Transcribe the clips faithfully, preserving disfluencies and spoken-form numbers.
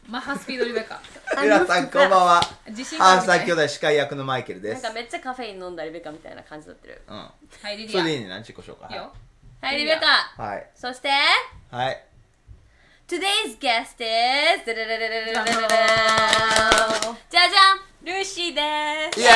マッハスピードリベカ。 皆さんこんばんは。 自信ハーフがあるみたい三兄弟司会役のマイケルです。 なんかめっちゃカフェイン飲んだリベカみたいな感じになってる。 うん。 はいリディア。 それでいいねな、自己紹介。 いいよ。 はいリベカ。 はい。 そしてはい。 Today's guest is じゃじゃじゃんルーシーです。 イエーイ。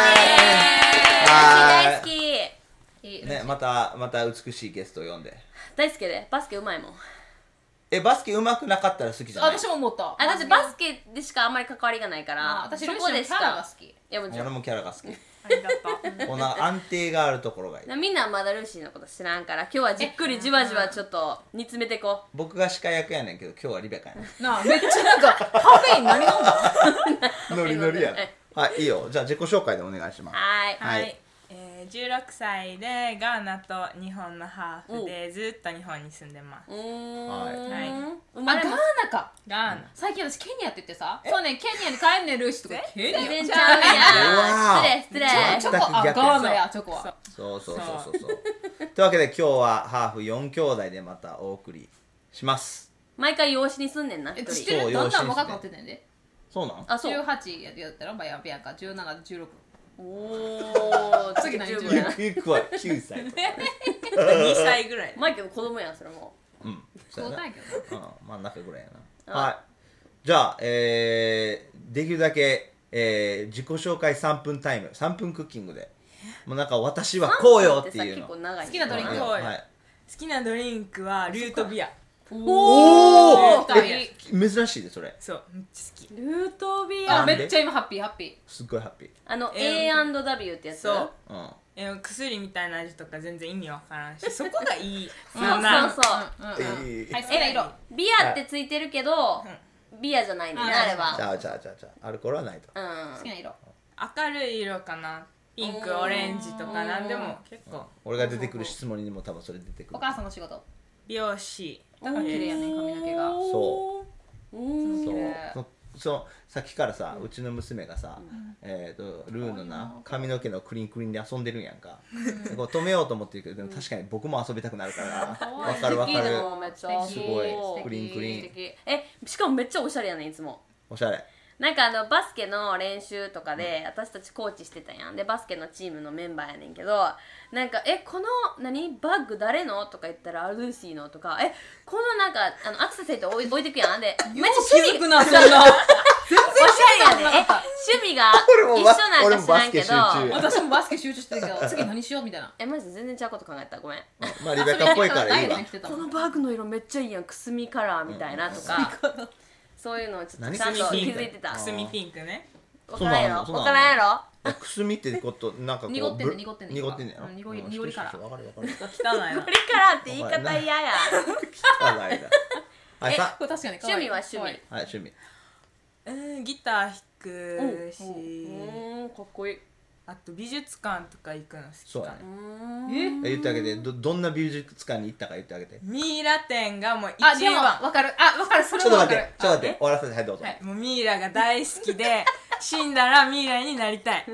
大好きいいね、またまた美しいゲストを呼んで。 大好きでバスケうまいもん。 え、バスケ上手くなかったら好きじゃない？ 私も思った。 あ、だってバスケでしかあんまり関わりがないかあら、 私そルーシーのキャこでしかラが好き。 いやもちろん俺もキャラが好き。 ありがとう。 この安定があるところがいい。 みんなまだルーシーのこと知らんから、今日はじっくりじわじわちょっと煮詰めていこう。 僕が司会役やねんけど、今日はリベカやねなあめっちゃなんかカフェイン何飲んだ？ ん。ノリノリやね。はい、いいよ。じゃあ自己紹介でお願いします。 はーい。 ははいい。えー、じゅうろくさいでガーナと日本のハーフでずっと日本に住んでます。 うーん。 はい生まあガーれます。 ナか。 ガーナ。 最近私ケニアって言ってさ、そうねケニアに帰んねんルーシーとかケニア。 全然ちゃうやん。失礼失礼。 チョコあガーナやチョコは。 そうそうそうそうそう。というわけで今日はハーフよん兄弟でまたお送りします。 毎回養子に住んでんな、一え知っ人。 てる？だんだんそう養子にして若くなってんねんで。 そうなん？ あ、そう。 十八やったらバヤビアンか十七十六。 おー、 次何十分やな。 ゆくはきゅうさいとか。 にさいぐらい。 マイケル子供やん、それも。 うん。そうやな。 そうだけどな。 うん、真ん中ぐらいやな。はい。じゃあ、えー、できるだけ、えー、自己紹介さんぷんタイム、さんぷんクッキングで、もうなんか私はこうよっていうの。 結構長い。 好きなドリンクこうよはい。 好きなドリンクはルートビア。 おおーえ珍しいでそれ。 そう、めっちゃ好き。 ルートビあア。 めっちゃ今ハッピーハッピすっごいハッピー。 あの、 えエーアンドダブリュー ってやつ。 そう。 うん。 えー、薬みたいな味とか全然意味わからんし、そこがいい。 そうそうそう。 ー。うんうんうん。 えーはい好きな色。 ビアってついてるけど、ビアじゃないんだよね、あれじは。 ゃあじゃあじゃあじゃあアルコールはないと。 うん。 好きな色。 明るい色かな。ピンク、オレンジとかなんでも結構。 俺が出てくる質問にも多分それ出てくる。 お母さんの仕事。 美容師。 だから綺麗やね髪の毛が。 そううん。 そう綺麗そそうさっきからさ、うちの娘がさ、えー、とルーのな髪の毛のクリンクリンで遊んでるんやんか、こう止めようと思ってるけどでも確かに僕も遊びたくなるからわかるわかる。 素敵でもめっちゃ素敵すごいそうクリンクリン素敵え、しかもめっちゃおしゃれやねんいつも。 おしゃれ。 なんかあのバスケの練習とかで私たちコーチしてたやんでバスケのチームのメンバーやねんけどなんかえこの何バッグ誰のとか言ったらルーシーのとかえこのなんかあのアクセサリーと置い置いてくやんでめっちゃ趣味がなそんな。 おしゃれやねんえ趣味が俺もバ一緒なんか知らんけど俺もバスケ集中や私もバスケ集中してるけど次何しようみたいな。 えマジで全然ちゃうこと考えたごめんまあリベカっぽいからいいわ。 このバッグの色めっちゃいいやんくすみカラーみたいなとかそういうのをちょっと何ちゃんと気くすみピンクづいてたくすみピンクね。 わからんやろそうなのわからんやろくすみってことなんかこう濁ってんねぶ濁ってんね濁ってんねやろ。 うん濁りうん濁りから知ってる知ってるわかるわかる。 汚いな。 これからって言い方嫌や汚いな。はいさこれ確かに可愛い。 趣味は趣味可愛いはい趣味。 うん、ギター弾くし、 うんかっこいいあと美術館とか行くの好そうやきかな。 ね。 ええ言ってあげてどどんな美術館に行ったか言ってあげて。 ミイラ展がもう一あでも番。 わかるあわかるそれちょっともわかる待ってちょっと待って終わらせてはいどうぞ。 はい、もうミイラが大好きで死んだらミイラになりたい。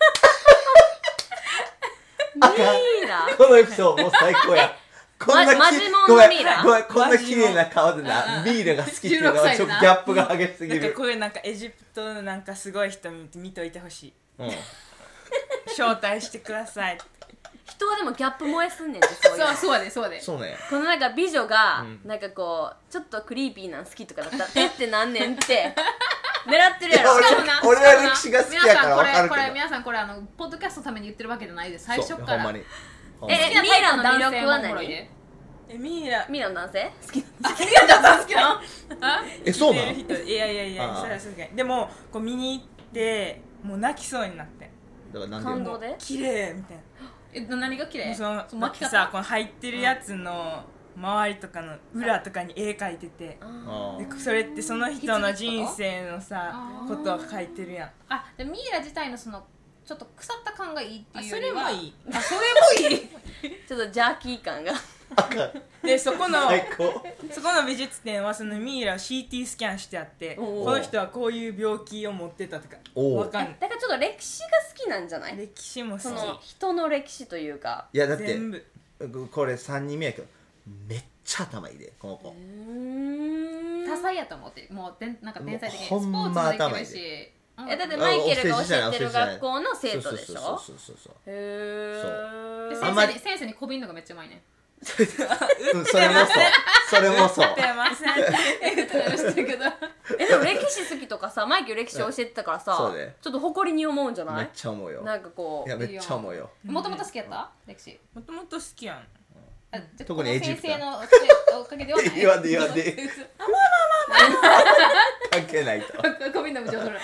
ミイラこのエピソードもう最高や。こんなきマジモンのごめんミイラごめんこんな綺麗な顔でなミイラが好きっていうのはちょっとギャップが激しすぎなんかる。 こういうなんかエジプトのなんかすごい人見て見といてほしい。 うん。 招待してください。 人はでもギャップ萌えすんねんってそういうのそうそうやでそうやで。 そうね。 このなんか美女がうんなんかこうちょっとクリーピーなん好きとかだったらえってなんねんって狙ってるやろいやしかもな俺しかもな俺は歴史が好きやからわかるけど皆さんこれこれ皆さんこれあのポッドキャストのために言ってるわけじゃないです最初から。 そうほんまに。ほんまにえ好きなタイプの男性ミイラの魅力は何もおもろいでえミイラミイラの男性好きあミイラの男性好きなの？あえそうなの？ 見てる人いやいやいやあーそれはさすがにでもこう見に行ってもう泣きそうになってだからなんで感動で綺麗みたいな。 え何が綺麗？ そのその巻き方。 さこの入ってるやつの周りとかの裏とかに絵描いててあーでそれってその人の人生のさあーことを書いてるやん。 あでミイラ自体のそのちょっと腐った感がいいってあいうよりはそれもいい。 あそれもいいちょっとジャーキー感がでそこの最高。 そこの美術展はそのミイラを シーティー スキャンしてあっておーこの人はこういう病気を持ってたとかおーわかんない。 だからちょっと歴史が好きなんじゃない歴史もそ好の人の歴史というかいやだってき全部これさんにんめやけどめっちゃ頭いいでこの子。 うーん多彩やと思ってもうでんなんか天才的にスポほんまーツもできる頭いいしえだってマイケルが教えてる学校の生徒でしょ。 そうそうそうそうへえ。 であんまり先生に先生にこびんのがめっちゃうまいねうんそれもそうそれもそう出ませんえってなるしてるけどえでも歴史好きとかさマイケル歴史教えてたからさそうねちょっと誇りに思うんじゃない？ めっちゃ思うよなんかこいうやめっちゃ思うよもともと好きやった歴史もともと好きやん。 あじゃあ特にエジプトこの先生のおかげではない言わんで言わんで関係ないとこびんの無情それ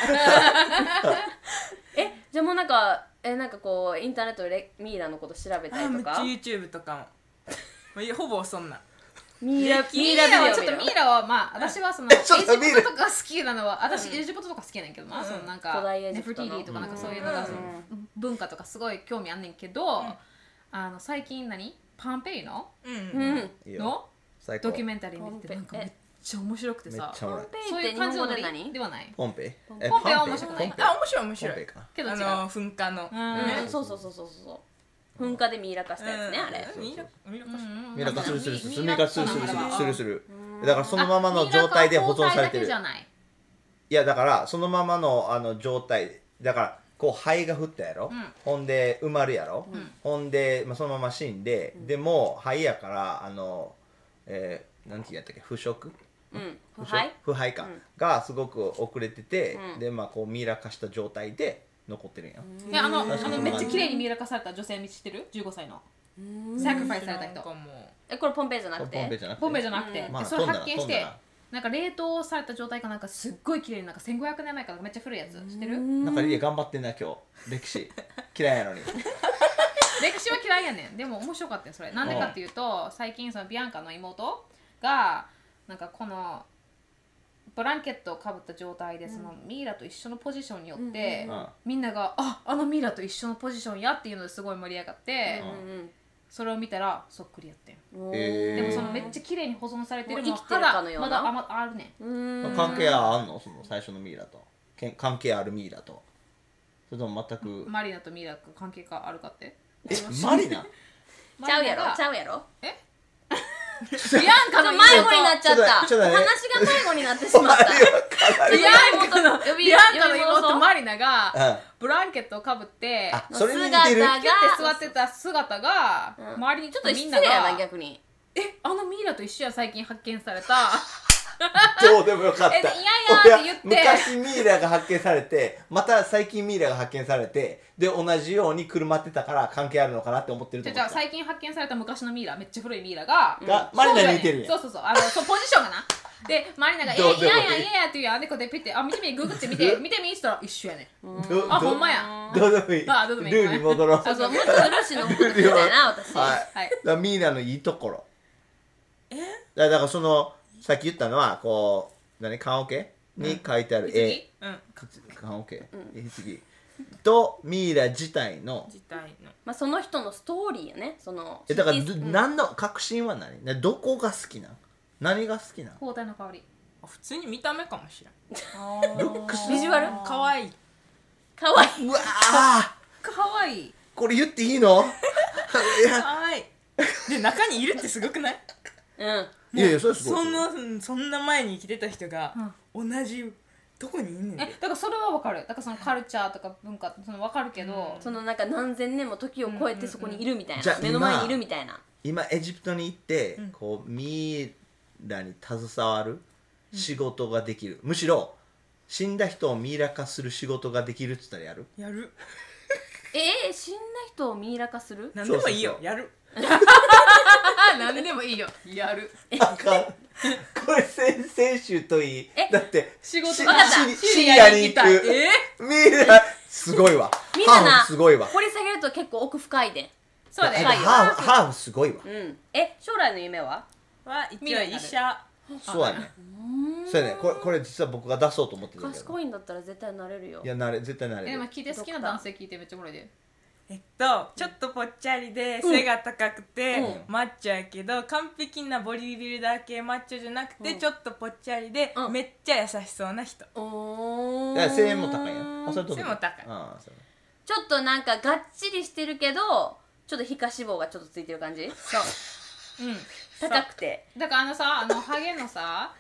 えじゃあもうなんかえなんかこうインターネットでレミイラのこと調べたあめっちゃりとか YouTube とかももういやほぼそんなミイラミイミイララはちょっビデオ見るとミイラはまあ私はそのエジちょっとミイラプトとか好きなのは私エジプトとか好きやねんけどな、そのなんか古代エネジプトのフリティリとかなんかそういうのがその文化とかすごい興味あんねんけど、あの最近何パンペイのうんううんんいいよの最高ドキュメンタリー見ててなんかめっちゃ面白くてめっさちゃおもろいペそういうイって日本感じのノリ語で何？ ではないポンペイえポンペイは面白くないポンペイあ面白い面白いポンペイかなけど違うあの噴火のうんうんそうそうそうそうそう噴火でミイラ化したやつねあれ。 ミイラミイラ化しミイラ化するするするミイラミイラ化するするするするするだからそのあままの状態で保存されてるミイラ化は包帯だけじゃないいやだからそのままのあの状態だからこう灰が降ったやろ、 うんほんで埋まるやろ、 んほんで、まあ、そのまま死んで、でも灰やからあの、えー、なんて言うんやったっけ腐食うん腐食はい腐敗か、 うんがすごく遅れてて、 うんでまあこうミイラ化した状態で残ってるんや、 いやあのあ確かにのめっちゃ綺麗にミイラ化された女性知ってるじゅうごさいのサクリファイスされた人なんかもえこれポンペイじゃなくポンペイてじゃなくてポンペイじゃなくて、 うんまあでそれ発見して飛んだらなんか冷凍された状態かなんかすっごい綺麗になんかせんごひゃくねんまえからめっちゃ古いやつ知ってるなんかリリー頑張ってんな今日歴史嫌いやのに歴史は嫌いやねんでも面白かったよそれなんでかっていうと最近そのビアンカの妹がなんかこのブランケットをかぶった状態でそのミイラと一緒のポジションによって、 うんみんながああのミイラと一緒のポジションやっていうのですごい盛り上がって、 うんそれを見たらそっくりやってんうんへーでもそのめっちゃ綺麗に保存されてるのもう生きてるかのようなまだあまあるねんうーん関係あんのその最初のミイラとけん関係あるミイラとそれとも全くマリナとミイラが関係があるかってえマリナちゃうやろちゃううやろビアンカの迷子になっちゃったちょっとちょっとね話が迷子になってしまったビアンカの呼びビアンカの呼び戻そう妹マリナがうんブランケットをかぶってあそれに似てる姿がキュッて座ってた姿がうん周りにちょっとみんな失礼やなが逆にえあのミイラと一緒や最近発見されたどうでもよかったえでいやいやって言って昔ミイラが発見されてまた最近ミイラが発見されてで同じようにくるまってたから関係あるのかなって思ってると思ったじゃあじゃあ最近発見された昔のミイラめっちゃ古いミイラががマリナに似てるんやそうそうそうあのそうポジションがなでマリナが「えどうでもいいいやいやいやいや」って言うやんでこうやってピッて「あ見てみググってみて見てみ」って言ったら一緒やねんどあどほんまやどうでもいいあどうでもいいルーに戻ろうそうそうもっとルーシーのこと聞きたいな私はい、 はいだからミイラのいいところえだからそのさっき言ったのはこう何棺桶に書いてある絵、 うん棺桶絵次とミイラ自体の自体のまあその人のストーリーやねそのえだからど、 うん何の確信は何などこが好きなん何が好きなん包帯の香りあ普通に見た目かもしれんルックスビジュアル可愛いかわいいうわあかわいいこれ言っていいのいや可愛いで中にいるってすごくないうんいやいやそれすごいそんなうんそんな前に生きてた人が同じどこにいんねんえだからそれは分かるだからそのカルチャーとか文化その分かるけど、 そのなんか何千年も時を超えてそこにいるみたいじゃあな目の前にいるみたいな今エジプトに行って、こうミイラに携わる仕事ができる、むしろ死んだ人をミイラ化する仕事ができるって言ったらやるやるえー、死んだ人をミイラ化する何でもいいよそうそうそうやるあ何でもいいよやるあかんこれ先々週といいえだってし仕事わかったシリシリシリアに行くえミイラすごいわみんななハーフすごいわ掘り下げると結構奥深いでそうだよハーフハーフすごいわうんえ将来の夢はは一応未来になる医者そうやねそうやねこれこれ実は僕が出そうと思ってたけど賢いんだったら絶対なれるよいやなれ絶対なれえでもる聞いて好きな男性聞いてめっちゃおもろいでえっとちょっとぽっちゃりで背が高くて、 うんマッチョやけど完璧なボディビルダー系マッチョじゃなくて、 うんちょっとぽっちゃりで、 うんめっちゃ優しそうな人おーだから声援も高いんやあそれと背も高いああそうちょっとなんかがっちりしてるけどちょっと皮下脂肪がちょっとついてる感じそううん高くてだからあのさあのハゲのさ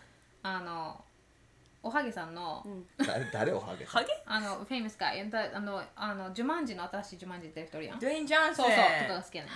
あのおはげさんの、 うん誰誰おはげハゲあのフェイマスガイあのあのジュマンジの新しいジュマンジって人いるやん。 ドゥエイン・ジョンソンそうそうとかが好きやねん。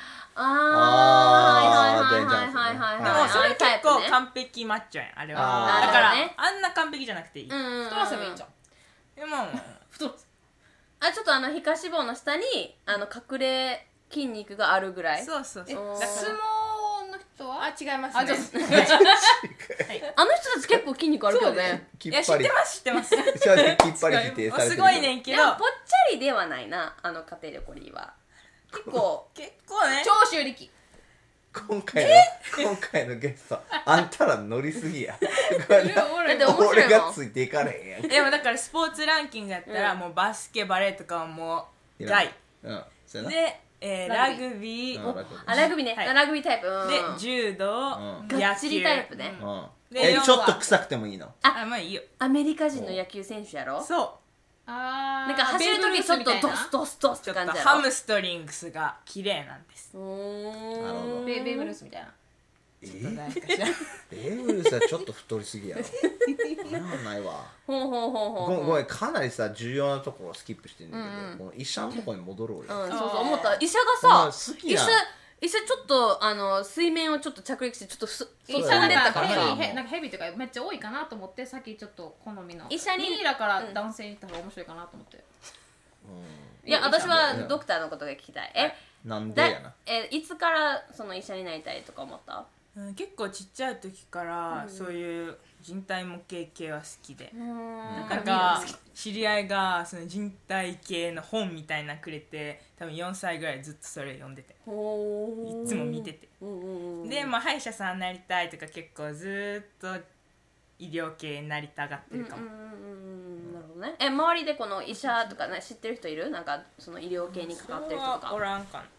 あーあーはいはいはいはいはいではいでもそれああいうタイ結構プね完璧マッチョやんあれはあーだからなるほどねあんな完璧じゃなくていい、 うんうんうん太らせばいいんじゃん。 でも太らせあちょっとあの皮下脂肪の下にあの隠れ筋肉があるぐらいそうそうそうおーだか相撲の人はらあ違いますあ、 ねちょっとあの人たち結構筋肉あるけどねいや知ってます知ってますそれできっぱり否定されてるすごいねんけどでもぽっちゃりではないなあの家庭力リーは結構結構ね長州力。 今回の今回のゲストあんたら乗りすぎやだって面白俺いもんがついていかれへんやんでもだからスポーツランキングやったらうんもうバスケバレーとかはもういらん外うんそうやなで、えーララググビーうんラグビーあラグビーね、 はいラグビータイプ、うん、 で柔道、 うんがっちりタイプね、 うんで四えちょっと臭くてもいいのあまあいいよアメリカ人の野球選手やろそうあーなんか走るときちょっとドスドスドスっちょて感じやろっとハムストリングスが綺麗なんですうーんなるほどベベーブ・ルースみたいな。 えちょっと誰かしらベーブルースはちょっと太りすぎやろなんもないわほうほうほうほうごめんごめんかなりさ重要なところをスキップしてんだけど、 うんうんこの医者のところに戻ろうよ、 うん、そうそうあー思った医者まあがさ好きな医者医者ちょっとあの水面をちょっと着陸してちょっとす飛医者なんんでったかかヘビらさもうーなんかヘビーとかめっちゃ多いかなと思ってさっきちょっと好みの医者にミイラから男性に行った方が面白いかなと思って。 いや私はドクターのことが聞きたいえだなんでやなえいつからその医者になりたいとか思ったうん結構ちっちゃい時からうんそういう人体模型系は好きで、 うんなんか知り合いがその人体系の本みたいなのくれて多分よんさいぐらいずっとそれ読んでてほーいつも見ててうんうんうんで、まあ、歯医者さんになりたいとか結構ずっと医療系になりたがってるかも、 うんうんうんうんなるほどねえ周りでこの医者とか、ね、知ってる人いるなんかその医療系に関わってる人とそれはおからんかな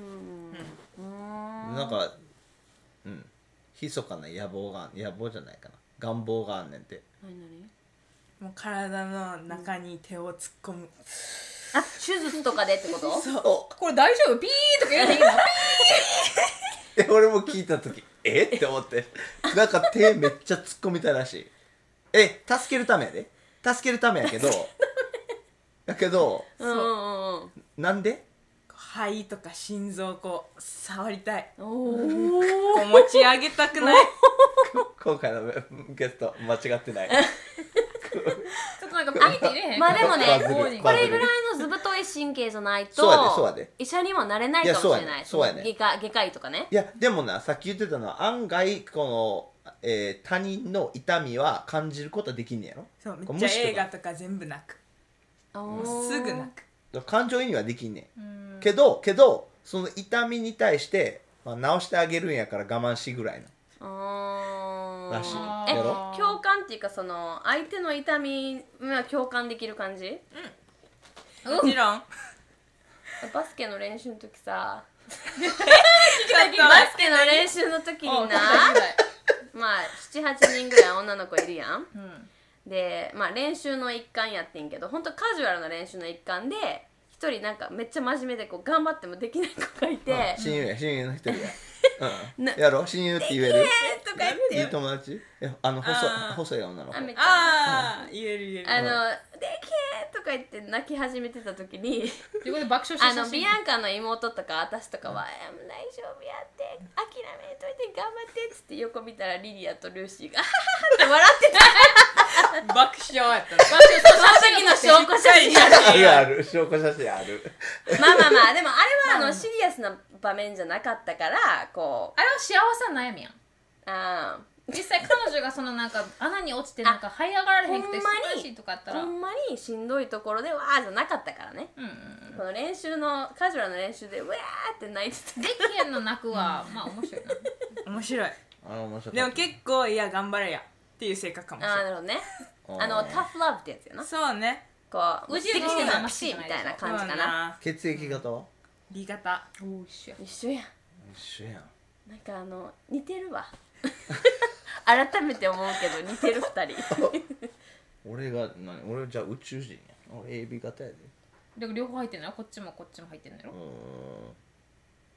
うんうんなんかうん密かな野望が野望じゃないかな願望があんねんて何何もう体の中に手を突っ込む、 あ手術とかでってことそうこれ大丈夫ピーとか言うていいの？ え俺も聞いた時えって思ってなんか手めっちゃ突っ込みたいらしいえ助けるためやで助けるためやけどやけどうんうんうんうんなんで肺とか心臓をこう触りたいおこう持ち上げたくない今回のゲスト間違ってないちょっとなんかピーって入れへん？ まあでもねバズるこれこれぐらいの図太い神経じゃないとそうやでそうやで医者にはなれないかもしれないいやそうやねそうやね外科外科医とかねいやでもなさっき言ってたのは案外この、えー他人の痛みは感じることはできんねやろそうめっちゃ映画とか全部泣くももうすぐ泣くだから感情移入はできんねうんんけどけどその痛みに対して、まあ、治してあげるんやから我慢しぐらいのあらしいえやろ共感っていうかその相手の痛みには共感できる感じもちろんバスケの練習の時さちょっバスケの練習の時になまあななはちにんぐらい女の子いるやんうんで、まあ、練習の一環やってんけど本当カジュアルな練習の一環で一人なんかめっちゃ真面目でこう頑張ってもできない子がいて親友や親友の一人や、うん、 なやろ親友って言えるえーとか言っていい友達えあの細いあー細い女の子あめっちゃああ言える言えるあの「でけー」とか言って泣き始めてた時に自分で爆笑してあ写真のビアンカの妹とか私とかは「えもう大丈夫やって諦めといて頑張って」っつって横見たらリリアとルーシーが「ハハハ」って笑ってた爆笑やったのその時の証拠写真あるある証拠写真あるまあまあまあでもあれはあのシリアスな場面じゃなかったからこうあれは幸せな悩みやん。 あ実際彼女がそのなんか穴に落ちてなんか這い上がられへんくてほんまに素晴らしいとかあったら、うんーほんまにしんどいところでわーじゃなかったからねうんうん、 この練習のカジュアルな練習でうわーって泣いててできへんの泣くはまあ面白いな。 面白いあの面白かったでも結構いや頑張れやっていう性格かもしれないああなるほどねあーあのタフラブってやつやなそうねこううじうじしてなないしみたいな感じかそうな血液型は B 型お一緒や。 一緒やん一緒やんなんかあの似てるわ改めて思うけど似てるふたり俺が何俺じゃあ宇宙人や俺 エービー 型やでで両方入ってんのよ。こっちもこっちも入ってんのよう。ーん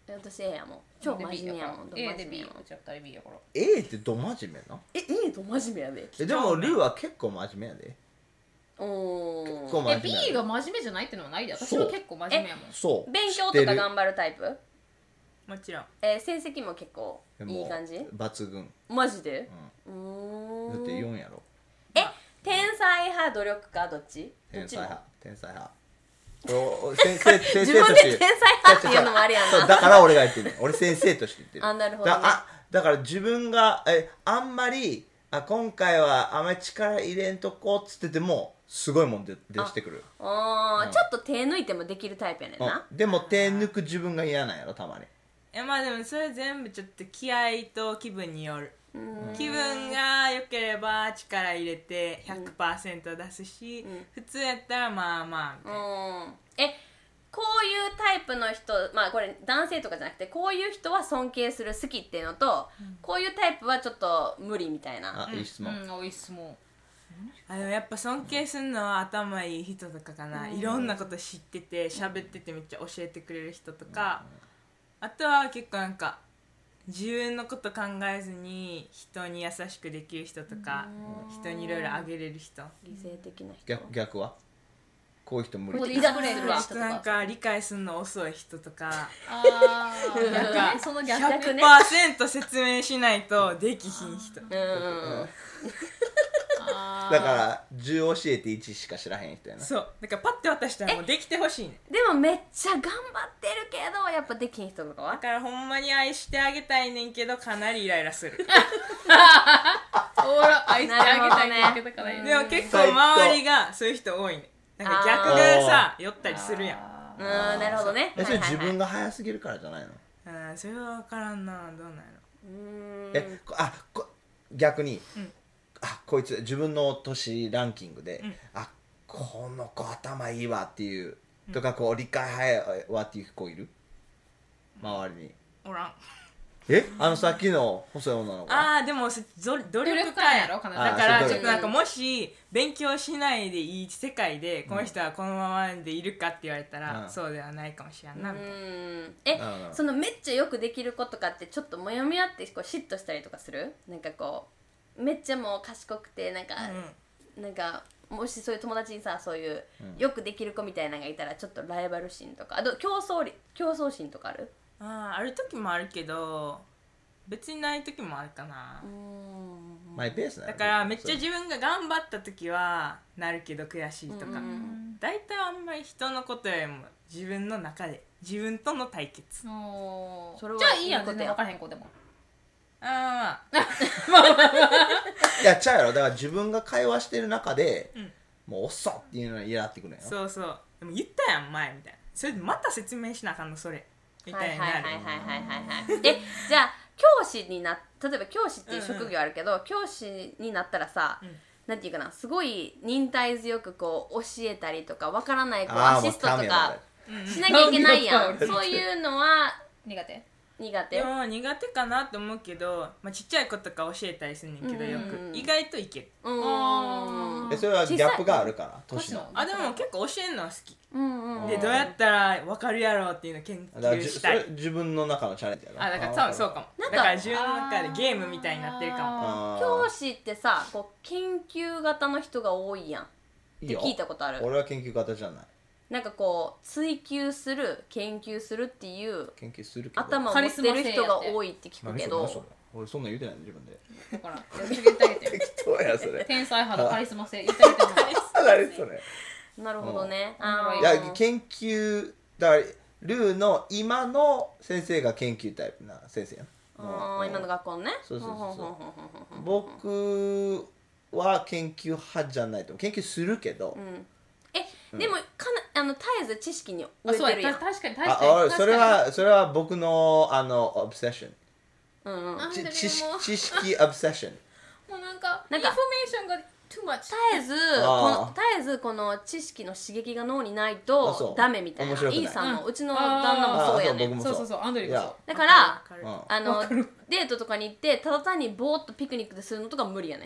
私 A やもん超真面目やもん A で B やもんうちはふたり B やから A ってど真面目なえ A と真面目やでえでもルーは結構真面目やでお結構ーえ真面目やで B が真面目じゃないってのはないで私は結構真面目やもんそう勉強知ってるとか頑張るタイプもちろんえー成績も結構でもいい感じ抜群マジでうだーんってよんやろえ天才派努力家どっちどっちも天才派天才派お先生先自生として分で天才派っていうのもあれやなそうだから俺が言ってるね俺先生として言ってるあなるほどねだあだから自分がえあんまりあ今回はあんまり力入れんとこっつっててもすごいもんで出してくるあー、 うんちょっと手抜いてもできるタイプやねんなうんでも手抜く自分が嫌なんやろたまにえまあでもそれ全部ちょっと気合と気分によるうん気分が良ければ力入れて ひゃくパーセント 出すし、 うん普通やったらまあまあみたいなうんえこういうタイプの人まあこれ男性とかじゃなくてこういう人は尊敬する好きっていうのと、こういうタイプはちょっと無理みたいなあいい質問うん、おいい質問あでもやっぱ尊敬するのは頭いい人とかかな、いろんなこと知ってて喋っててめっちゃ教えてくれる人とか、あとは結構なんか自分のこと考えずに人に優しくできる人とか、人にいろいろあげれる人、 理性的な人逆逆はこういう人無理ここでイラッとするわ人となんか理解するの遅い人とかあーなんかそのひ逆ねゃくパーセント 説明しないとできひん人うんうんあーだからじゅう教えていちしか知らへん人やなそうだからパッて渡したらもうできてほしいねでもめっちゃ頑張ってるけどやっぱできん人とかだはからほんまに愛してあげたいねんけどかなりイライラするおら愛してあげたいねなるほどねだからでも結構周りがそういう人多いねなんか逆でさ酔ったりするやんあうーんなるほどねえそれはいはいはい自分が早すぎるからじゃないのうんそれは分からんなどうなんやうーんえこあこ逆に、 うんあこいつ自分の年ランキングで、 うんあこの子頭いいわっていう、とかこう理解早いわっていう子いる周りにろおらんえあのさっきの細い女の子ああでもそ努努努力力家家ややろ彼女だからあーちょっとなんかもし勉強しないでいい世界でこの人はこのままでいるかって言われたら、 うんそうではないかもしれんなうみたいなーんえなるほどそのめっちゃよくできる子とかってちょっとモヤモヤってこう嫉妬したりとかするなんかこうめっちゃもう賢くてなんか、なんかもしそういう友達にさそういう、 うんよくできる子みたいなのがいたらちょっとライバル心とかあと競争り競争心とかあるあーある時もあるけど別にない時もあるかなうーんマイペースなのだからめっちゃ自分が頑張った時はなるけど悔しいとかうん大体あんまり人のことよりも自分の中で自分との対決おーそれはじゃあいいやんいいことや全然分からへん子でもああいやちゃうやろだから自分が会話してる中で、 うんもうおっそっていうのに嫌ってくるんやろそうそうでも言ったやん前みたいなそれでまた説明しなあかんのそれみたいになるはいはいはいはいはいはいはいえじゃあ教師にな例えば教師っていう職業あるけど、教師になったらさ、 うんなんていうかなすごい忍耐強くこう教えたりとかわからないこうあーアシストともうかうんしなきゃいけないやんうんそういうのは苦手苦手でも苦手かなと思うけど、まあ、ちっちゃい子とか教えたりするねんけどようんうんうんく意外といけるうーんえそれはギャップがあるから年の年のあでも結構教えるのは好きうんうんでどうやったら分かるやろうっていうのを研だから究したいじそれ自分の中のチャレンジやろあだから多分そうかもなんかだから自分の中でゲームみたいになってるかもあー教師ってさこう研究型の人が多いやんっていいよ聞いたことある俺は研究型じゃないなんかこう追求する研究するっていう研究するけど頭を持ってる人が多いって聞く何けどそれ何それ俺そんなん言うてないの自分でだから次言ってあげてよ適当やそれ天才派のカリスマ性言ってあげても何それなるほどね、 うんあーいや研究だからルーの今の先生が研究タイプな先生やあー今の学校のねそうそうそうそうほんほんほんほんほんほん僕は研究派じゃないと思う研究するけど、 うんえでもかなあの絶えず知識にあ植えそうやてるやん確かに確あかにあそれはそれは僕のあのオブセッションうんうんあでもち知識知識オブセッションもうなんかなんかインフォメーションが too much 絶えずあーこの絶えずこの知識の刺激が脳にないあそとうダメみたいな面白くないイーさんも、 ううんちの旦那もそうやねあそう僕もそうそうそうアンドリーがそうだからわかるうんあのデートとかに行ってただ単にボーっとピクニックでするのとか無理やね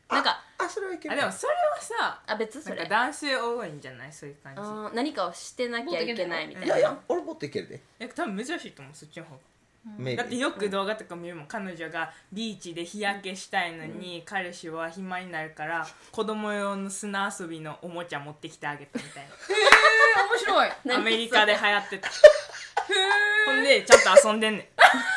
なんかあそれはいけるあでもそれはさあ別それなんか男性多いんじゃないそういう感じ。 あー何かをしてなきゃいけないみたいな。 いやいや俺もっといけるでえ多分珍しいと思うそっちの方が。 メイだってよく動画とか見るもん、彼女がビーチで日焼けしたいのに、彼氏は暇になるから子供用の砂遊びのおもちゃ持ってきてあげたみたいへえ面白いなアメリカで流行ってたほんでちゃんと遊んでんねん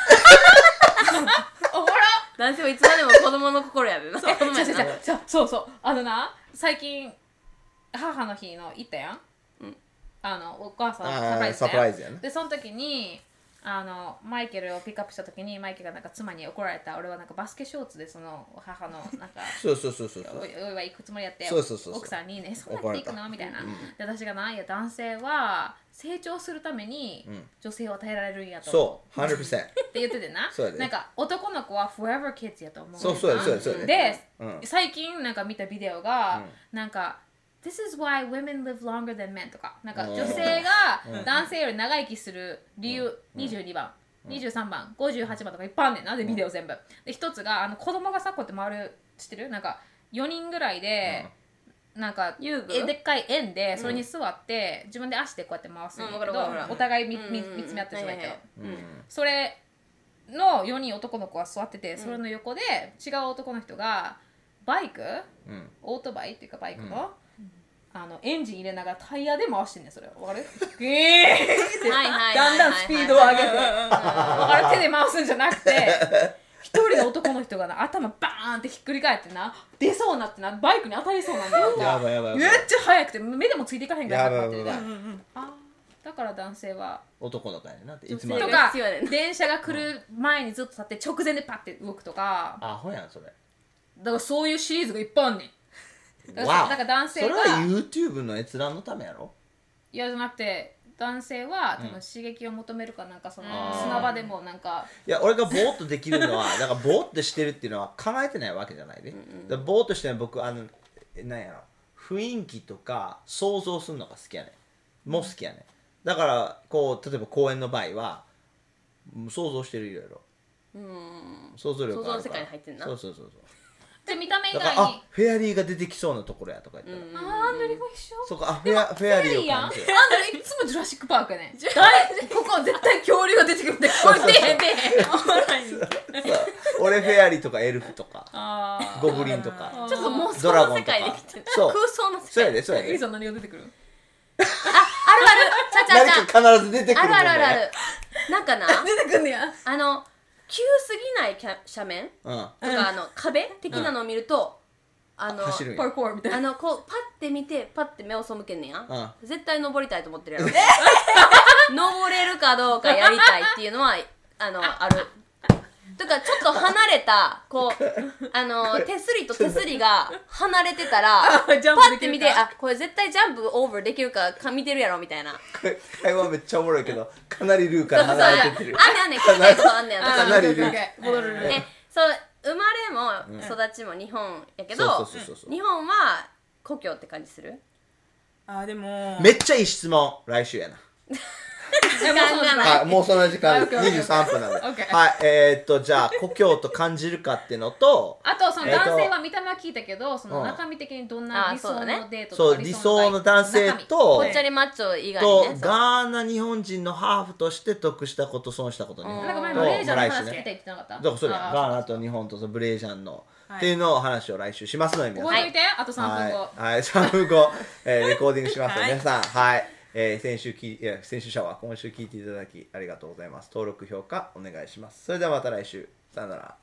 おもろ男性はいつまでも子供の心やでな。 そう子供やでな。 そうそうそうあのな最近母の日の行ったやん、 うん、 あのお母さんあーサプライズやサプライズやなでその時にあのマイケルをピックアップした時にマイケルがなんか妻に怒られた。俺はなんかバスケショーツでその母のなんかそうそうそうそうおおいは行くつもりやってそうそうそうそう奥さんにねそんなって行くのみたいな、 うんで私がないや男性は成長するためにうん女性を与えられるんやとそうひゃくパーセントって言っててなそうやでなんか男の子は forever kids やと思うそうそうやそうやそうやで、 うん最近なんか見たビデオが、なんか This is why women live longer than men とかなんかうん女性が男性より長生きする理由、にじゅうにばんにじゅうさんばんごじゅうはちばんとかいっぱいあんねんなでビデオ全部で一つがあの子供がさこうやって回る知ってるなんかよにんぐらいで、なんか遊具えでっかい円でそれに座って、自分で足でこうやって回すんだけど、 うんわかるわかるお互い見,、 うん見見つめ合ってそうだけど、 はいはいはいうんそれのよにん男の子が座ってて、それの横で違う男の人がバイクうんオートバイっていうかバイクの、あのエンジン入れながらタイヤで回してんねんそれわかるグイーンってはいはいはいはいだんだんスピードを上げてわかる手で回すんじゃなくて一人の男の人がな頭バーンってひっくり返ってな出そうになってなバイクに当たりそうなんだよやばいやばいめっやばいちゃ速くて目でもついていかへんからやばいなってるやばいあーだから男性は男の子やねんなってい女性つまでもとか必要やねん電車が来る前にずっと立って直前でパッて動くとかアホやんそれだからそういうシリーズがいっぱいあんねんだからわおだから男性がそれは YouTube の閲覧のためやろいやじゃなくて男性は多分刺激を求めるかなんかそのあー砂場でもなんかいや俺がぼーっとできるのはだからぼーっとしてるっていうのは考えてないわけじゃないで、だからぼーっとしてるのは僕あのなんやろ雰囲気とか想像するのが好きやねんもう好きやねんだからこう例えば公園の場合はうん想像してるいろいろうん想像力があるから想像の世界に入ってんなそうそうそうそうで見た目以だからあ外にフェアリーが出てきそうなところやとか言ったら、 あーアンドリーも一緒そこあフェアフェアリーをやんアンド感じるリーいつもジュラシックパークやねん大ここ絶対恐竜が出てくるんだけどこれ出へん出へんそう俺フェアリーとかエルフとかあゴブリンとかちょっと妄ド想の世ラゴンとか界できてるそう空想の世界そうやでそうやでーエリさん何が出てくるあるあるちゃちゃちゃ何か必ず出てくるもんねあるあるあるあるなんかな出てくんねやあの急すぎないキャ斜面うんとか、あの壁的なのを見ると、あの走るんやパーコーみたいなあのこうパッて見てパッて目を背けんねんや、 う絶対登りたいと思ってるやろ登れるかどうかやりたいっていうのはあのあるとかちょっと離れたこうあの手すりと手すりが離れてたらあパジャンプできるかッて見てあこれ絶対ジャンプオーバーできるかか見てるやろみたいな会話めっちゃおもろいけどかなりルーからそうそう離れてってるあんねんあんねん聞きたいことあんねんあ私かなりオッケーオッケー戻るるえそう生まれも育ちも日本やけど、 そうそうそうそう日本は故郷って感じするあでもめっちゃいい質問来週やな時間がないはいもうそんな時間あオッケーオッケーにじゅうさんぷんなんでオッケーはいえー、っとじゃあ故郷と感じるかっていうのとあとそのえーと男性は見た目は聞いたけどそのうん中身的にどんなあ理想のそうだねデートそうとか理想の男性中身とぽっちゃりマッチョ以外にとねそうガーナ日本人のハーフとして得したこと損したこと日本なんか前とマレージャーの来週話聞きたいってね言ってなかっただからそれやあーガーナと日本とそのブレージャンの、 はいっていうのを話を来週しますので皆さん覚えといてあとさんぷんごはい、はい、さんぷんご、えーレコーディングしますので、 はい皆さん、はい、えー先週きいや先週シャワー今週聞いていただきありがとうございます。登録評価お願いします。それではまた来週さよなら。